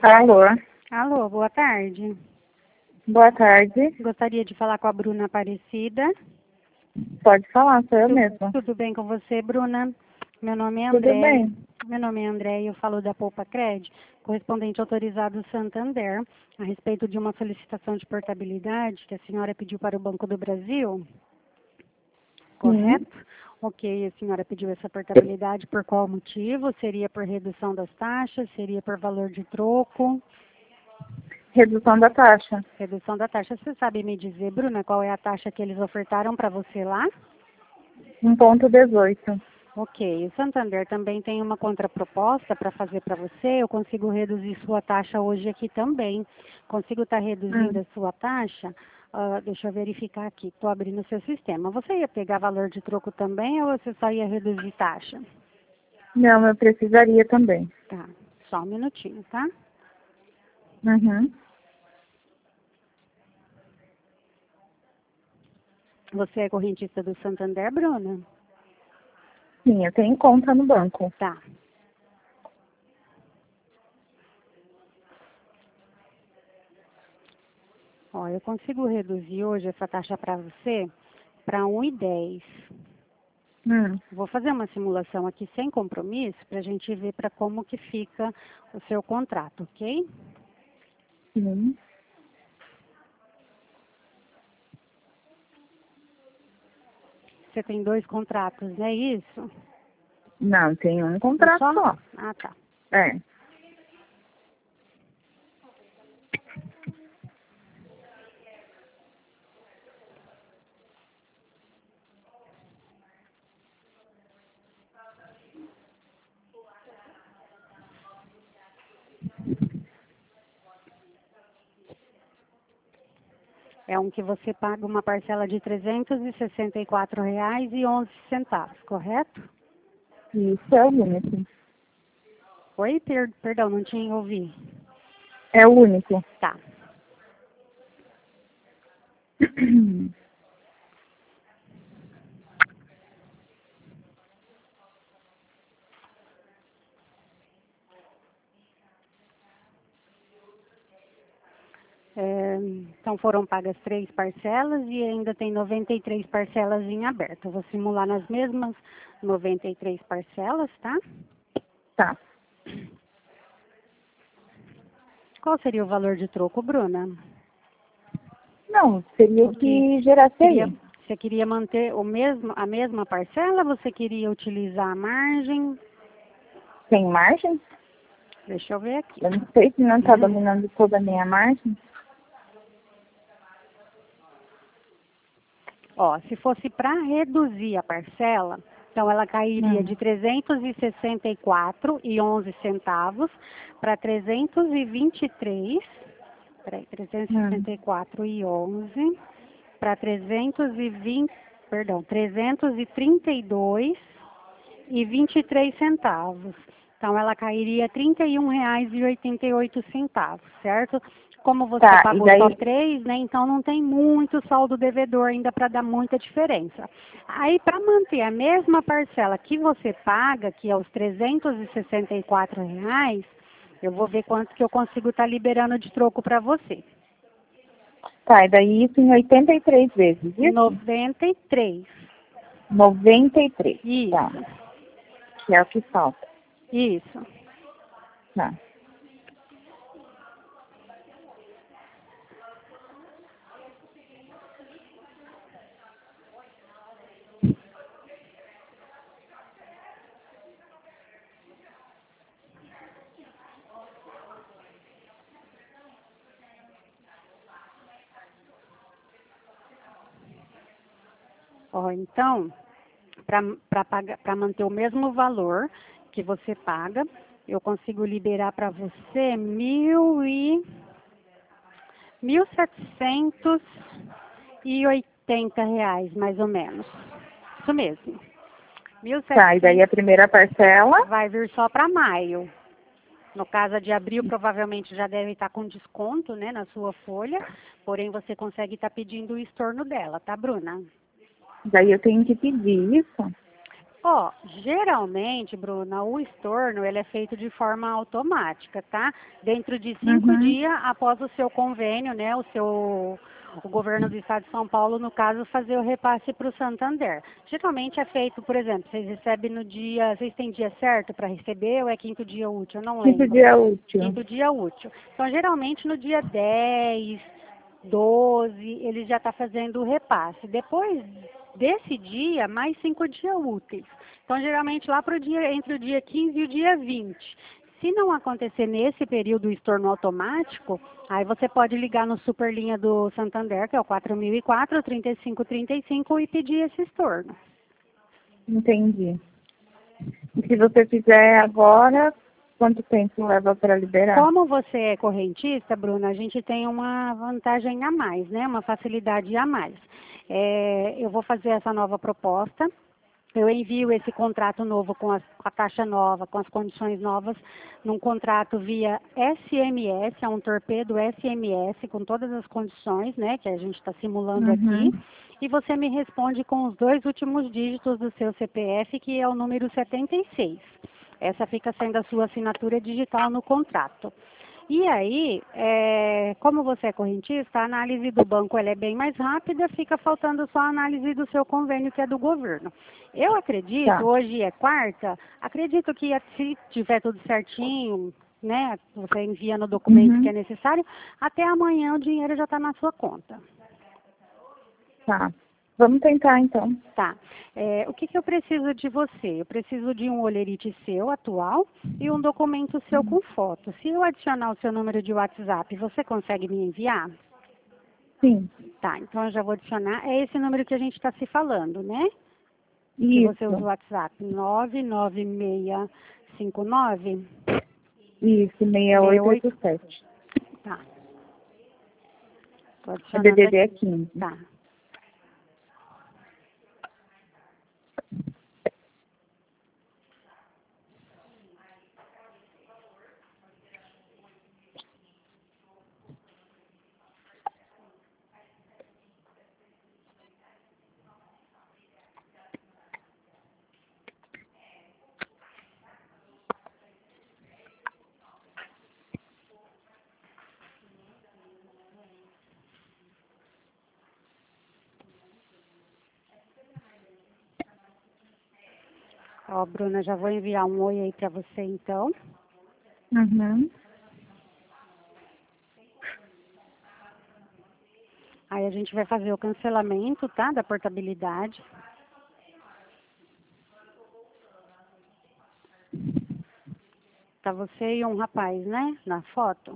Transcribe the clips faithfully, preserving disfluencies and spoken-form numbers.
Alô, Alô, boa tarde. boa tarde. Gostaria de falar com a Bruna Aparecida. Pode falar, sou eu Tu- mesma. Tudo bem com você, Bruna? Meu nome é Tudo André. bem? Meu nome é André e eu falo da Poupa Cred, correspondente autorizado Santander, a respeito de uma solicitação de portabilidade que a senhora pediu para o Banco do Brasil, Sim. correto? Ok, a senhora pediu essa portabilidade por qual motivo? Seria por redução das taxas? Seria por valor de troco? Redução da taxa. Redução da taxa. Você sabe me dizer, Bruna, qual é a taxa que eles ofertaram para você lá? um ponto dezoito. Ok. O Santander também tem uma contraproposta para fazer para você. Eu consigo reduzir sua taxa hoje aqui também. Consigo estar reduzindo Hum. a sua taxa? Ah, deixa eu verificar aqui. Estou abrindo o seu sistema. Você ia pegar valor de troco também ou você só ia reduzir taxa? Não, eu precisaria também. Tá. Só um minutinho, tá? Uhum. Você é correntista do Santander, Bruna? Sim, eu tenho conta no banco. Tá. Ó, eu consigo reduzir hoje essa taxa para você para um e dez. Hum. Vou fazer uma simulação aqui sem compromisso para a gente ver para como que fica o seu contrato, ok? Sim. Você tem dois contratos, não é isso? Não, tem um Um contrato só? só. Ah, tá. É. É um que você paga uma parcela de trezentos e sessenta e quatro reais e onze centavos, correto? Isso é o único. Oi, per perdão, não tinha ouvido. É o único. Tá. É, então foram pagas três parcelas e ainda tem noventa e três parcelas em aberto. Eu vou simular nas mesmas noventa e três parcelas, tá? Tá. Qual seria o valor de troco, Bruna? Não, seria o O que que gerasse queria, aí. você queria manter o mesmo, a mesma parcela? Você queria utilizar a margem? Tem margem? Deixa eu ver aqui. Eu não sei se não está Uhum. dominando toda a minha margem. Ó, se fosse para reduzir a parcela, então ela cairia de Hum. trezentos e sessenta e quatro e onze centavos para trezentos e vinte e três, peraí, Hum. trezentos e sessenta e quatro e onze para trezentos e vinte, perdão, trezentos e trinta e dois e vinte e três centavos. Então ela cairia trinta e um reais e oitenta e oito centavos, certo? Como você Tá, e pagou só daí. três, né? Então não tem muito saldo devedor ainda para dar muita diferença. Aí para manter a mesma parcela que você paga, que é os trezentos e sessenta e quatro reais, eu vou ver quanto que eu consigo estar liberando de troco para você. Tá, e daí isso em oitenta e três vezes, isso? noventa e três. noventa e três. Tá, Isso, que é o que falta. isso. Tá. Ó, então, para manter o mesmo valor que você paga, eu consigo liberar para você mil e mil setecentos e oitenta reais, mais ou menos. Isso mesmo. Mil e Tá, e daí a setecentos primeira parcela, vai vir só para maio. No caso de abril, provavelmente já deve estar com desconto, né, na sua folha. Porém, você consegue estar pedindo o estorno dela, tá, Bruna? daí eu tenho que pedir isso? Ó, geralmente, Bruna, o estorno ele é feito de forma automática, tá? Dentro de cinco Uhum. dias após o seu convênio, né? O seu, o governo do estado de São Paulo, no caso, fazer o repasse para o Santander. Geralmente é feito, por exemplo, vocês recebem no dia, vocês têm dia certo para receber ou é quinto dia útil? Eu não Quinto lembro. dia útil. Quinto dia útil. Então, geralmente no dia dez, doze, ele já está fazendo o repasse. Depois desse dia, mais cinco dias úteis. Então, geralmente, lá pro dia, entre o dia quinze e o dia vinte. Se não acontecer nesse período o estorno automático, aí você pode ligar no Superlinha do Santander, que é o quatro mil e quatro, trinta e cinco trinta e cinco, e pedir esse estorno. Entendi. E se você fizer agora, quanto tempo leva para liberar? Como você é correntista, Bruna, a gente tem uma vantagem a mais, né? Uma facilidade a mais. É, eu vou fazer essa nova proposta. Eu envio esse contrato novo com, as, com a taxa nova, com as condições novas, num contrato via S M S, é um torpedo S M S, com todas as condições, né, que a gente está simulando Uhum. aqui. E você me responde com os dois últimos dígitos do seu C P F, que é o número setenta e seis. Essa fica sendo a sua assinatura digital no contrato. E aí, é, como você é correntista, a análise do banco ela é bem mais rápida, fica faltando só a análise do seu convênio, que é do governo. Eu acredito, Tá. hoje é quarta, acredito que se tiver tudo certinho, né, você envia no documento Uhum. que é necessário, até amanhã o dinheiro já está na sua conta. Tá. Vamos tentar, então. Tá. É, o que, que eu preciso de você? Eu preciso de um olherite seu atual e um documento seu com foto. Se eu adicionar o seu número de WhatsApp, você consegue me enviar? Sim. Tá, então eu já vou adicionar. É esse número que a gente está se falando, né? Que você usa o Isso. WhatsApp. nove nove seis cinco nove. Isso, seis oito oito sete. Tá. Tô O adicionando D D D é aqui. quinze. Tá. Ó, Bruna, já vou enviar um oi aí para você, então. Uhum. Aí a gente vai fazer o cancelamento, tá? Da portabilidade. Tá você e um rapaz, né? Na foto.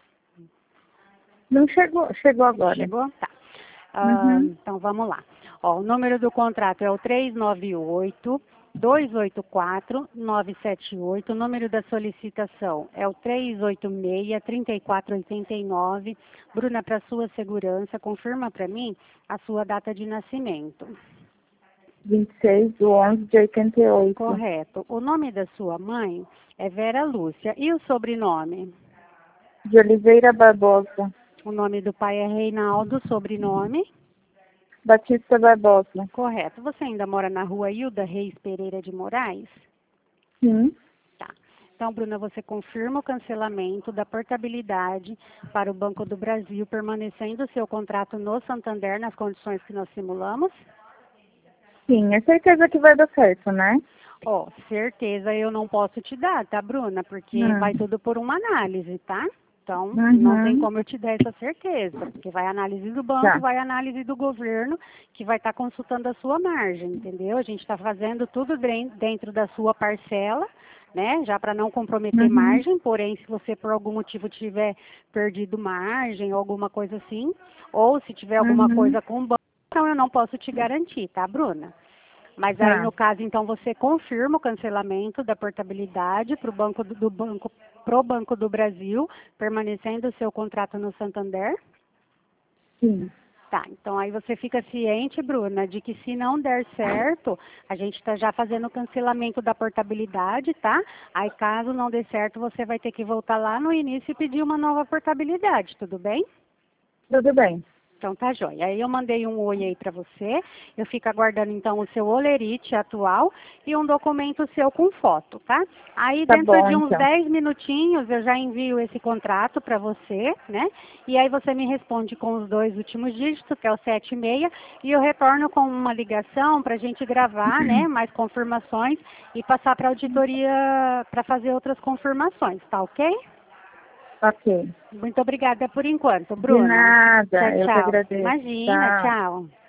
Não chegou, chegou agora. Chegou? Tá. Ah, Uhum. então vamos lá. Ó, o número do contrato é o três nove oito, dois oito quatro, nove sete oito. O número da solicitação é o três oito seis, três quatro oito nove. Bruna, para sua segurança, confirma para mim a sua data de nascimento. vinte e seis de onze de oitenta e oito. Correto. O nome da sua mãe é Vera Lúcia. E o sobrenome? De Oliveira Barbosa. O nome do pai é Reinaldo, sobrenome? Batista Barbosa. Correto. Você ainda mora na rua Hilda Reis Pereira de Moraes? Sim. Tá. Então, Bruna, você confirma o cancelamento da portabilidade para o Banco do Brasil, permanecendo o seu contrato no Santander nas condições que nós simulamos? Sim, é certeza que vai dar certo, né? Ó, certeza eu não posso te dar, tá, Bruna? Porque Hum. vai tudo por uma análise, tá? Então, Uhum. não tem como eu te dar essa certeza, porque vai a análise do banco, Tá. vai a análise do governo, que vai estar consultando a sua margem, entendeu? A gente está fazendo tudo dren- dentro da sua parcela, né? Já para não comprometer Uhum. margem, porém, se você por algum motivo tiver perdido margem ou alguma coisa assim, ou se tiver alguma Uhum. coisa com o banco, então eu não posso te garantir, tá, Bruna? Mas aí, Tá. no caso, então, você confirma o cancelamento da portabilidade para o banco do, do banco pro Banco do Brasil, permanecendo o seu contrato no Santander? Sim. Tá, então aí você fica ciente, Bruna, de que se não der certo, a gente está já fazendo o cancelamento da portabilidade, tá? Aí caso não dê certo, você vai ter que voltar lá no início e pedir uma nova portabilidade, tudo bem? Tudo bem. Então tá joia. Aí eu mandei um oi aí para você. Eu fico aguardando então o seu holerite atual e um documento seu com foto, tá? Aí Tá dentro bom, de uns então. dez minutinhos eu já envio esse contrato para você, né? E aí você me responde com os dois últimos dígitos, que é o sete seis, e eu retorno com uma ligação para a gente gravar, né? Mais confirmações e passar para a auditoria para fazer outras confirmações, tá ok? Ok. Muito obrigada por enquanto, De Bruna. Tchau, nada, eu que tchau. agradeço. Imagina, Tchau. tchau.